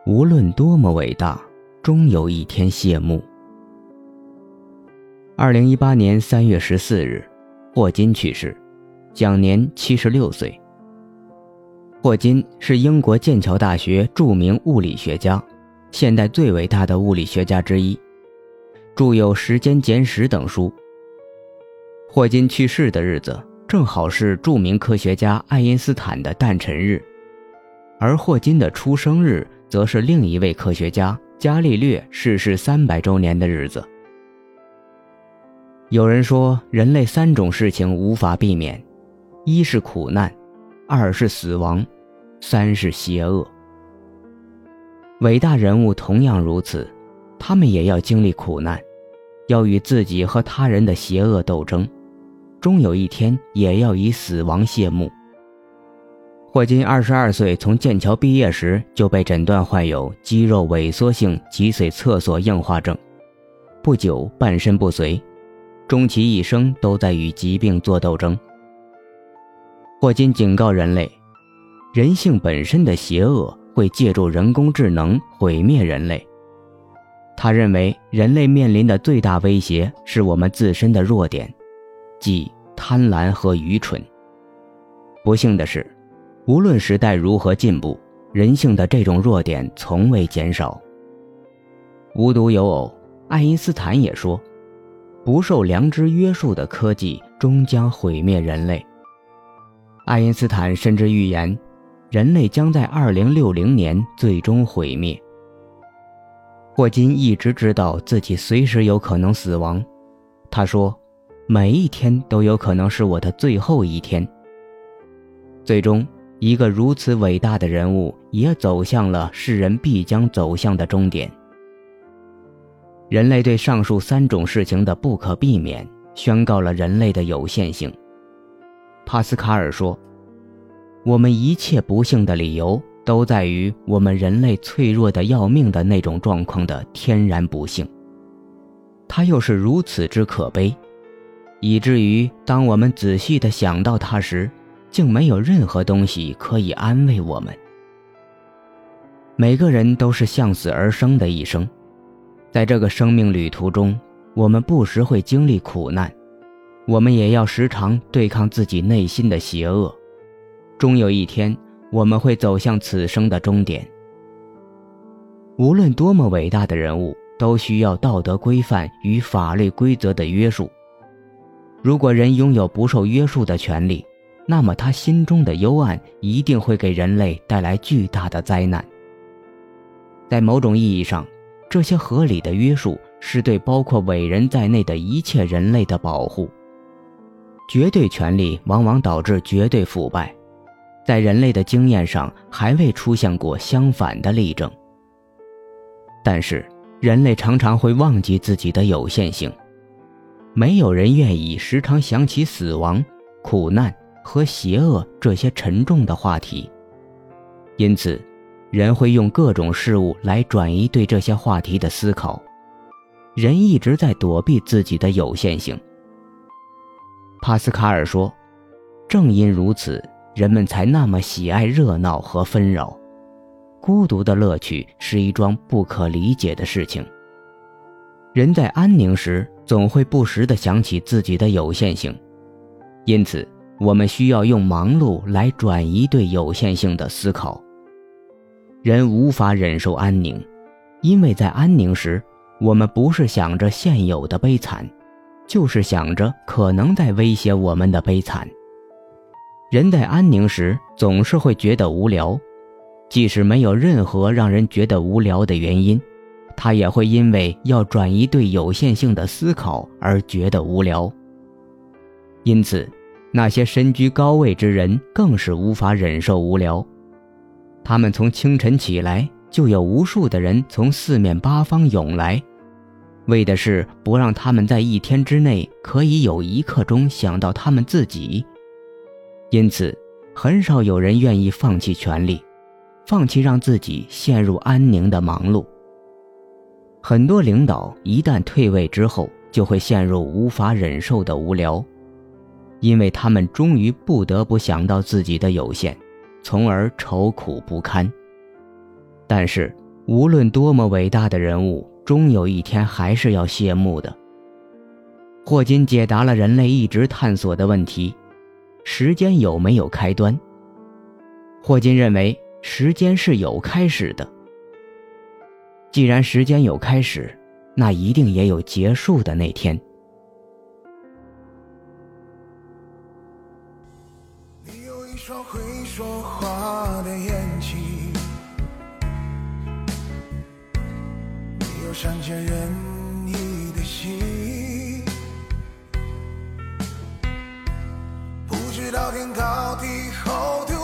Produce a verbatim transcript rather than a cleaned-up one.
无论多么伟大，终有一天谢幕。二零一八年三月十四日，霍金去世，享年七十六岁。霍金是英国剑桥大学著名物理学家，现代最伟大的物理学家之一，著有《时间简史》等书。霍金去世的日子正好是著名科学家爱因斯坦的诞辰日，而霍金的出生日则是另一位科学家伽利略逝世三百周年的日子。有人说，人类三种事情无法避免，一是苦难，二是死亡，三是邪恶。伟大人物同样如此，他们也要经历苦难，要与自己和他人的邪恶斗争，终有一天也要以死亡谢幕。霍金二十二岁从剑桥毕业时就被诊断患有肌肉萎缩性脊髓侧索硬化症，不久半身不遂，终其一生都在与疾病作斗争。霍金警告人类，人性本身的邪恶会借助人工智能毁灭人类。他认为人类面临的最大威胁是我们自身的弱点，即贪婪和愚蠢。不幸的是，无论时代如何进步，人性的这种弱点从未减少。无独有偶，爱因斯坦也说，不受良知约束的科技终将毁灭人类。爱因斯坦甚至预言，人类将在二零六零年最终毁灭。霍金一直知道自己随时有可能死亡，他说，每一天都有可能是我的最后一天。最终，一个如此伟大的人物也走向了世人必将走向的终点。人类对上述三种事情的不可避免，宣告了人类的有限性。帕斯卡尔说，我们一切不幸的理由都在于我们人类脆弱的要命的那种状况的天然不幸。它又是如此之可悲，以至于当我们仔细地想到它时，竟没有任何东西可以安慰我们。每个人都是向死而生的一生，在这个生命旅途中，我们不时会经历苦难，我们也要时常对抗自己内心的邪恶，终有一天我们会走向此生的终点。无论多么伟大的人物，都需要道德规范与法律规则的约束。如果人拥有不受约束的权利，那么他心中的幽暗一定会给人类带来巨大的灾难。在某种意义上，这些合理的约束是对包括伟人在内的一切人类的保护。绝对权力往往导致绝对腐败，在人类的经验上还未出现过相反的例证。但是人类常常会忘记自己的有限性，没有人愿意时常想起死亡、苦难和邪恶这些沉重的话题，因此人会用各种事物来转移对这些话题的思考。人一直在躲避自己的有限性。帕斯卡尔说，正因如此，人们才那么喜爱热闹和纷扰。孤独的乐趣是一桩不可理解的事情。人在安宁时总会不时地想起自己的有限性，因此我们需要用忙碌来转移对有限性的思考。人无法忍受安宁，因为在安宁时，我们不是想着现有的悲惨，就是想着可能在威胁我们的悲惨。人在安宁时总是会觉得无聊，即使没有任何让人觉得无聊的原因，他也会因为要转移对有限性的思考而觉得无聊。因此，那些身居高位之人更是无法忍受无聊。他们从清晨起来，就有无数的人从四面八方涌来，为的是不让他们在一天之内可以有一刻钟想到他们自己。因此，很少有人愿意放弃权力，放弃让自己陷入安宁的忙碌。很多领导一旦退位之后，就会陷入无法忍受的无聊，因为他们终于不得不想到自己的有限，从而愁苦不堪。但是无论多么伟大的人物，终有一天还是要谢幕的。霍金解答了人类一直探索的问题：时间有没有开端？霍金认为时间是有开始的。既然时间有开始，那一定也有结束的那天。 你有一双会说话的眼睛，你有善解人意的心，不知道天高地厚。